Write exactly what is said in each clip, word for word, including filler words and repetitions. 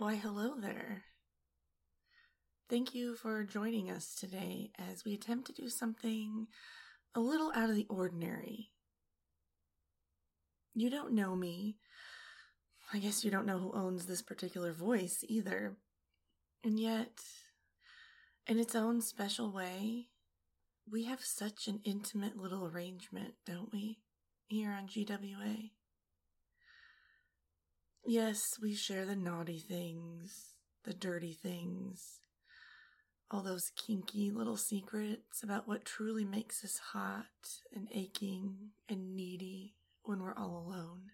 Why, hello there. Thank you for joining us today as we attempt to do something a little out of the ordinary. You don't know me. I guess you don't know who owns this particular voice either. And yet, in its own special way, we have such an intimate little arrangement, don't we, here on G W A? Yes, we share the naughty things, the dirty things, all those kinky little secrets about what truly makes us hot and aching and needy when we're all alone.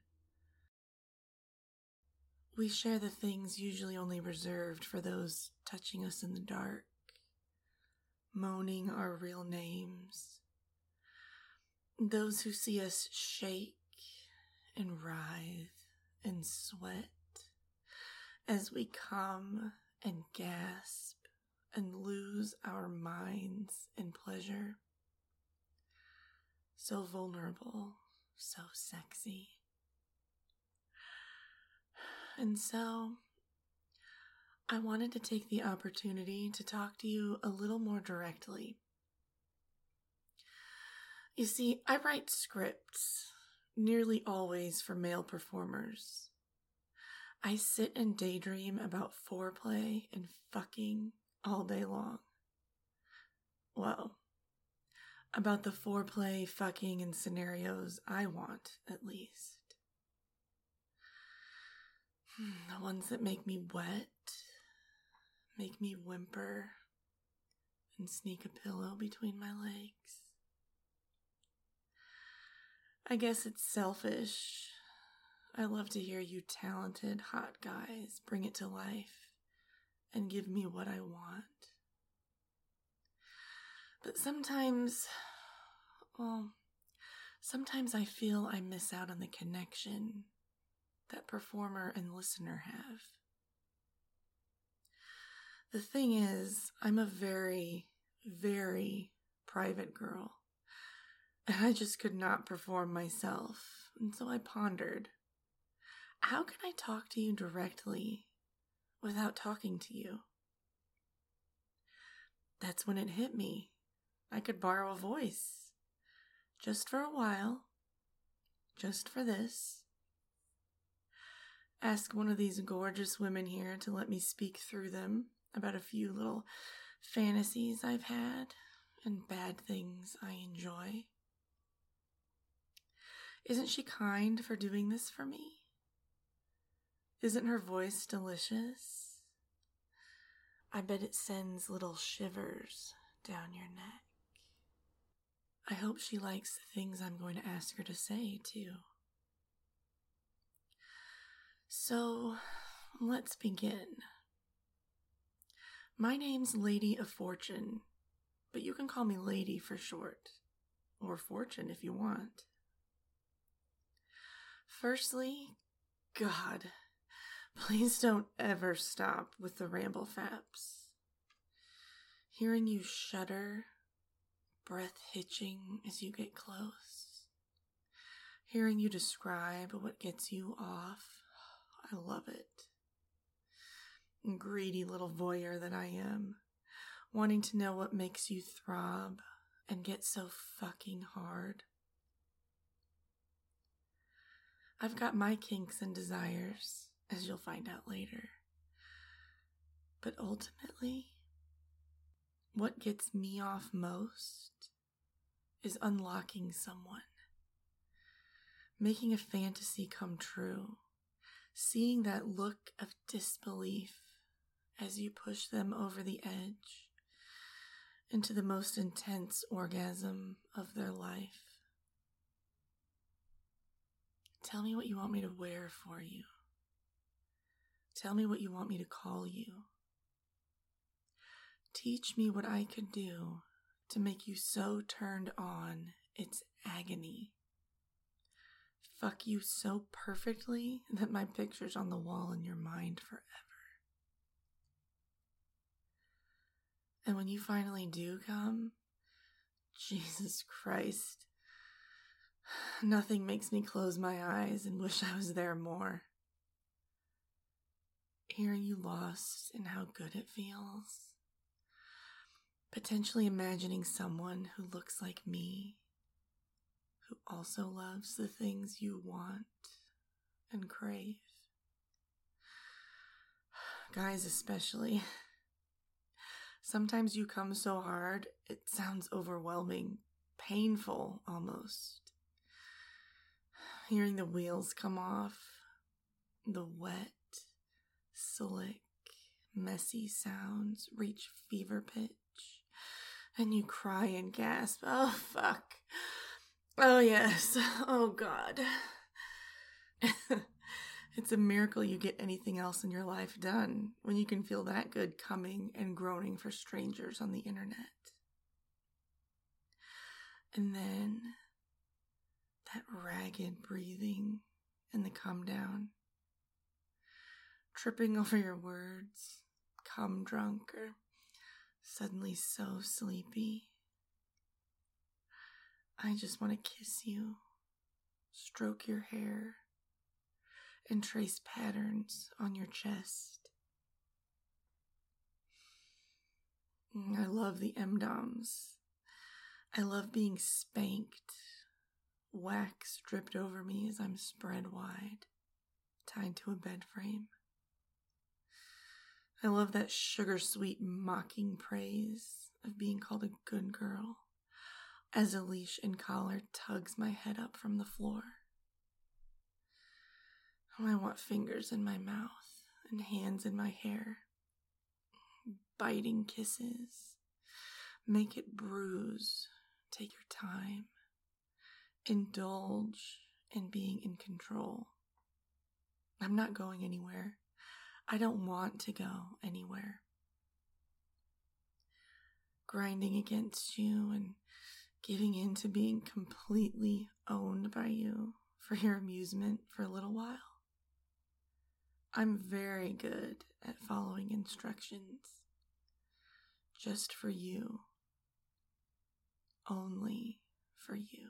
We share the things usually only reserved for those touching us in the dark, moaning our real names, those who see us shake and writhe and sweat as we come and gasp and lose our minds in pleasure. So vulnerable, so sexy. And so, I wanted to take the opportunity to talk to you a little more directly. You see, I write scripts, nearly always for male performers. I sit and daydream about foreplay and fucking all day long. Well, about the foreplay, fucking, and scenarios I want, at least. The ones that make me wet, make me whimper, and sneak a pillow between my legs. I guess it's selfish. I love to hear you talented, hot guys bring it to life and give me what I want. But sometimes, well, sometimes I feel I miss out on the connection that performer and listener have. The thing is, I'm a very, very private girl, and I just could not perform myself, and so I pondered, how can I talk to you directly without talking to you? That's when it hit me. I could borrow a voice, just for a while, just for this. Ask one of these gorgeous women here to let me speak through them about a few little fantasies I've had and bad things I enjoy. Isn't she kind for doing this for me? Isn't her voice delicious? I bet it sends little shivers down your neck. I hope she likes the things I'm going to ask her to say, too. So, let's begin. My name's Lady of Fortune, but you can call me Lady for short, or Fortune if you want. Firstly, God, please don't ever stop with the ramble faps. Hearing you shudder, breath hitching as you get close. Hearing you describe what gets you off, I love it. Greedy little voyeur that I am, wanting to know what makes you throb and get so fucking hard. I've got my kinks and desires, as you'll find out later. But ultimately, what gets me off most is unlocking someone, making a fantasy come true, seeing that look of disbelief as you push them over the edge into the most intense orgasm of their life. Tell me what you want me to wear for you. Tell me what you want me to call you. Teach me what I could do to make you so turned on, it's agony. Fuck you so perfectly that my picture's on the wall in your mind forever. And when you finally do come, Jesus Christ, nothing makes me close my eyes and wish I was there more. hearing you lost and how good it feels. Potentially imagining someone who looks like me, who also loves the things you want and crave. Guys especially. Sometimes you come so hard, it sounds overwhelming, painful almost. Hearing the wheels come off, the wet, slick, messy sounds reach fever pitch, and you cry and gasp, oh fuck, oh yes, oh God. It's a miracle you get anything else in your life done when you can feel that good coming and groaning for strangers on the internet. And then that ragged breathing and the come down, tripping over your words, come drunk or suddenly so sleepy. I just want to kiss you, stroke your hair, and trace patterns on your chest. I love the M DOMs. I love being spanked, wax dripped over me as I'm spread wide, tied to a bed frame. I love that sugar-sweet mocking praise of being called a good girl as a leash and collar tugs my head up from the floor. I want fingers in my mouth and hands in my hair, biting kisses. Make it bruise. Take your time. Indulge in being in control. I'm not going anywhere. I don't want to go anywhere. Grinding against you and giving in to being completely owned by you for your amusement for a little while. I'm very good at following instructions. Just for you. Only for you.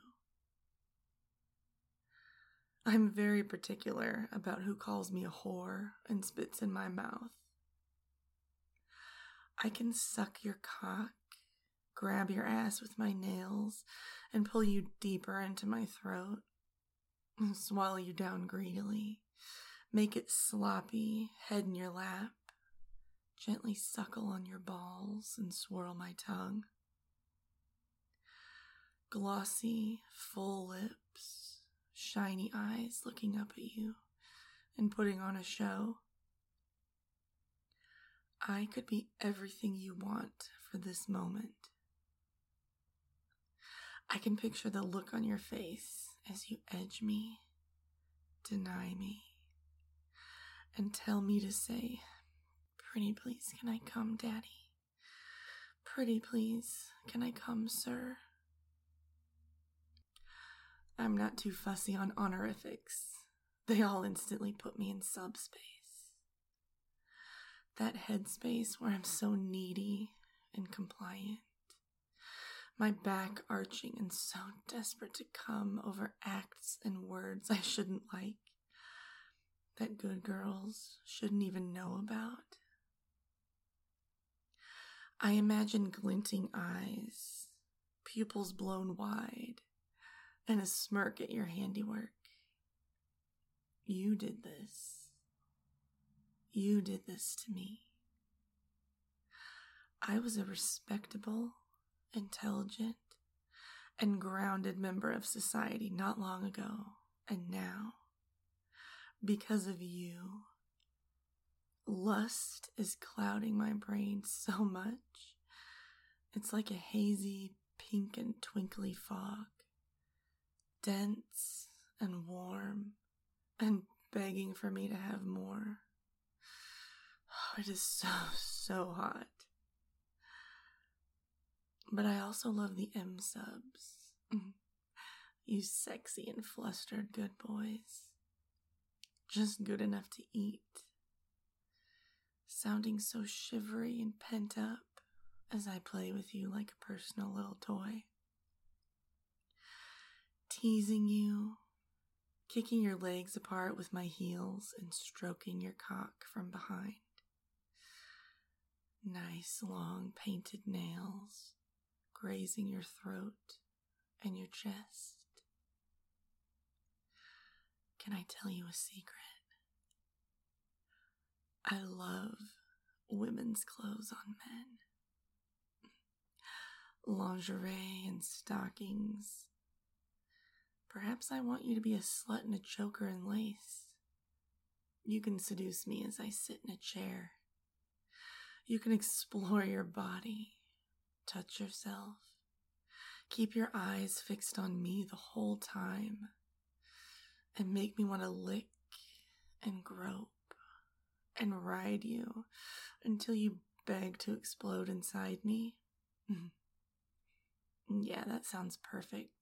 I'm very particular about who calls me a whore and spits in my mouth. I can suck your cock, grab your ass with my nails, and pull you deeper into my throat, and swallow you down greedily. Make it sloppy, head in your lap, gently suckle on your balls and swirl my tongue. Glossy, full lips, shiny eyes looking up at you and putting on a show. I could be everything you want for this moment. I can picture the look on your face as you edge me, deny me, and tell me to say, pretty please, can I come, Daddy? Pretty please, can I come, sir? I'm not too fussy on honorifics. They all instantly put me in subspace. That headspace where I'm so needy and compliant. My back arching and so desperate to come over acts and words I shouldn't like. That good girls shouldn't even know about. I imagine glinting eyes, pupils blown wide, and a smirk at your handiwork. You did this. You did this to me. I was a respectable, intelligent, and grounded member of society not long ago, and now, because of you, lust is clouding my brain so much. It's like a hazy, pink and twinkly fog, dense and warm, and begging for me to have more. Oh, it is so, so hot. But I also love the M-subs. You sexy and flustered good boys. Just good enough to eat. Sounding so shivery and pent up as I play with you like a personal little toy. Teasing you, kicking your legs apart with my heels and stroking your cock from behind. Nice long painted nails grazing your throat and your chest. Can I tell you a secret? I love women's clothes on men. Lingerie and stockings. Perhaps I want you to be a slut and a choker in lace. You can seduce me as I sit in a chair. You can explore your body, touch yourself, keep your eyes fixed on me the whole time, and make me want to lick and grope and ride you until you beg to explode inside me. Yeah, that sounds perfect.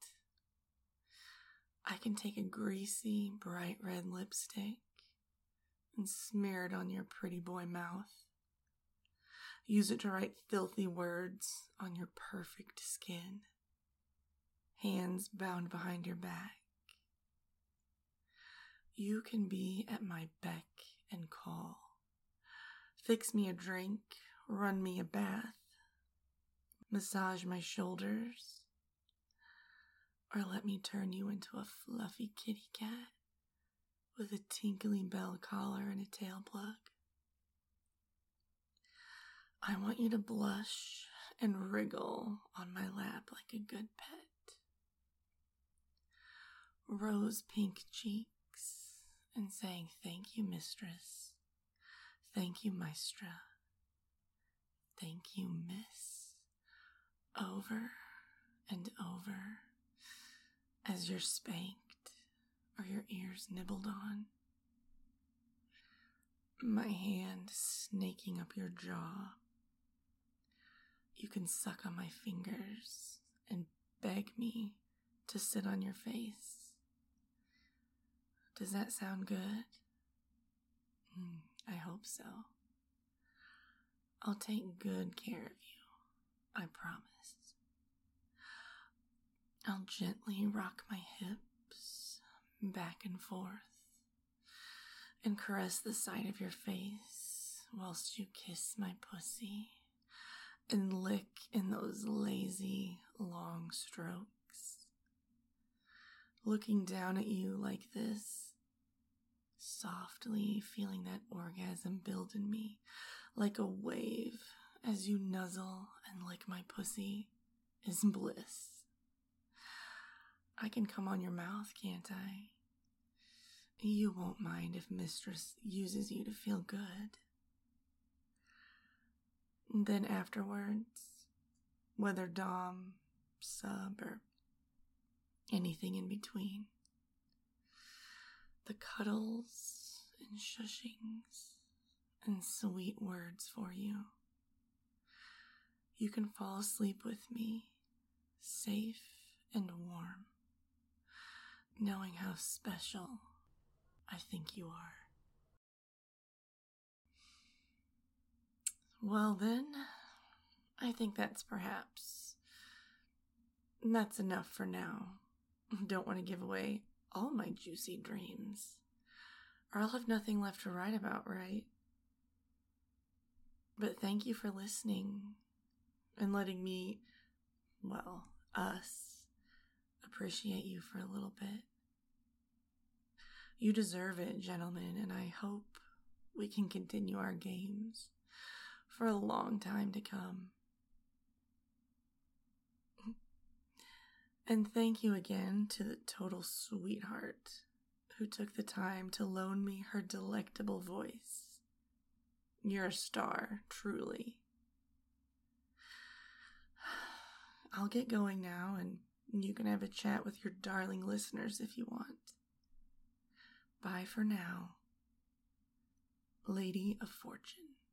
I can take a greasy, bright red lipstick and smear it on your pretty boy mouth. Use it to write filthy words on your perfect skin. Hands bound behind your back. You can be at my beck and call. Fix me a drink, run me a bath, massage my shoulders, or let me turn you into a fluffy kitty cat with a tinkly bell collar and a tail plug. I want you to blush and wriggle on my lap like a good pet. Rose pink cheeks and saying, "Thank you, mistress. Thank you, maestra. Thank you, miss." Over and over as you're spanked or your ears nibbled on. My hand snaking up your jaw. You can suck on my fingers and beg me to sit on your face. Does that sound good? Mm, I hope so. I'll take good care of you, I promise. I'll gently rock my hips back and forth and caress the side of your face whilst you kiss my pussy and lick in those lazy, long strokes. Looking down at you like this, softly feeling that orgasm build in me like a wave as you nuzzle and lick my pussy is bliss. I can come on your mouth, can't I? You won't mind if mistress uses you to feel good. And then afterwards, whether dom, sub, or anything in between, the cuddles and shushings and sweet words for you. You can fall asleep with me, safe and warm, knowing how special I think you are. Well then, I think that's perhaps, that's enough for now. Don't want to give away all my juicy dreams, or I'll have nothing left to write about, right? But thank you for listening and letting me, well, us, appreciate you for a little bit. You deserve it, gentlemen, and I hope we can continue our games for a long time to come. And thank you again to the total sweetheart who took the time to loan me her delectable voice. You're a star, truly. I'll get going now, and you can have a chat with your darling listeners if you want. Bye for now, Lady of Fortune.